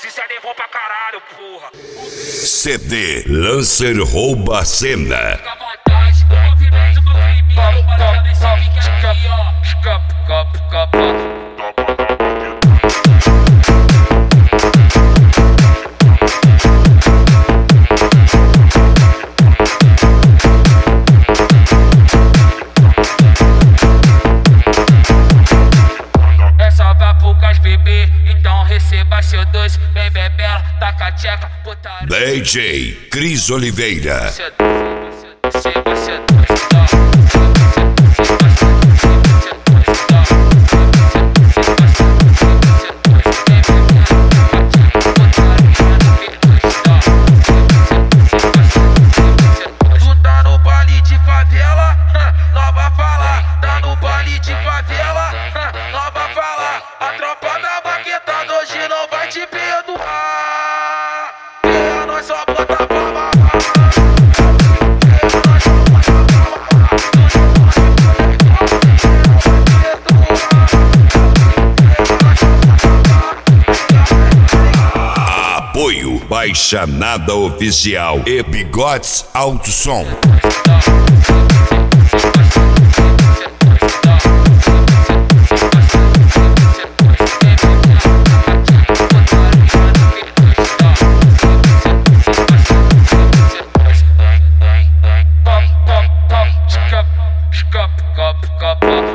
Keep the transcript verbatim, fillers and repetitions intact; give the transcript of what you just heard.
quiser levou pra caralho, porra. C D Lancer rouba a cena. Fica à vontade, o movimento do crime. Bora ver se fica aqui, ó. Escapa, escapa, escapa. Então receba seu dois, vem bebela, taca a tcheca, putaria. D J Cris Oliveira. Receba seu dois, tu tá no baile de favela, nova fala. Tá no baile de favela, nova fala. A tropa da baquetada hoje não vai te perdoar. É nós só bota pra mamar. Apoio Baixa Nada Oficial e Bigodes Alto Som. Cup, cup, cup, cup.